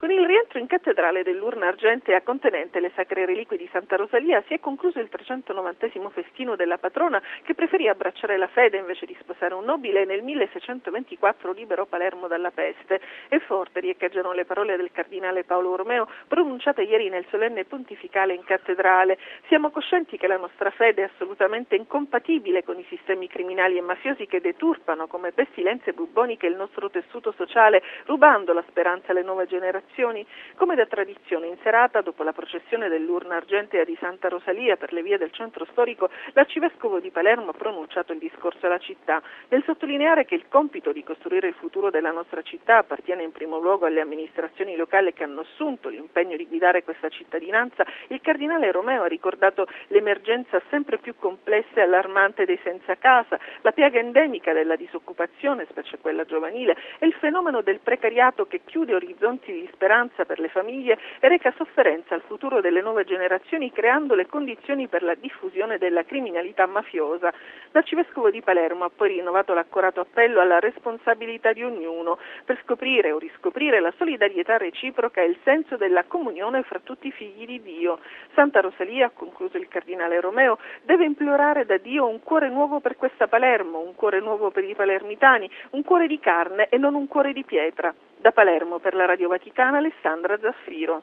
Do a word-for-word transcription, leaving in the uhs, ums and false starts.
Con il rientro in cattedrale dell'urna argentea contenente le sacre reliquie di Santa Rosalia si è concluso il trecentonovantesimo festino della patrona, che preferì abbracciare la fede invece di sposare un nobile e nel milleseicentoventiquattro liberò Palermo dalla peste. E forte riecheggiano le parole del cardinale Paolo Romeo pronunciate ieri nel solenne pontificale in cattedrale. Siamo coscienti che la nostra fede è assolutamente incompatibile con i sistemi criminali e mafiosi che deturpano come pestilenze bubboniche il nostro tessuto sociale, rubando la speranza alle nuove generazioni. Come da tradizione in serata, dopo la processione dell'urna argentea di Santa Rosalia per le vie del centro storico, l'arcivescovo di Palermo ha pronunciato il discorso alla città, nel sottolineare che il compito di costruire il futuro della nostra città appartiene in primo luogo alle amministrazioni locali che hanno assunto l'impegno di guidare questa cittadinanza. Il cardinale Romeo ha ricordato l'emergenza sempre più complessa e allarmante dei senza casa, la piaga endemica della disoccupazione, specie quella giovanile, e il fenomeno del precariato che chiude orizzonti di speranza per le famiglie e reca sofferenza al futuro delle nuove generazioni, creando le condizioni per la diffusione della criminalità mafiosa. L'arcivescovo di Palermo ha poi rinnovato l'accorato appello alla responsabilità di ognuno per scoprire o riscoprire la solidarietà reciproca e il senso della comunione fra tutti i figli di Dio. Santa Rosalia, ha concluso il cardinale Romeo, deve implorare da Dio un cuore nuovo per questa Palermo, un cuore nuovo per i palermitani, un cuore di carne e non un cuore di pietra. Da Palermo per la Radio Vaticana, Alessandra Zaffiro.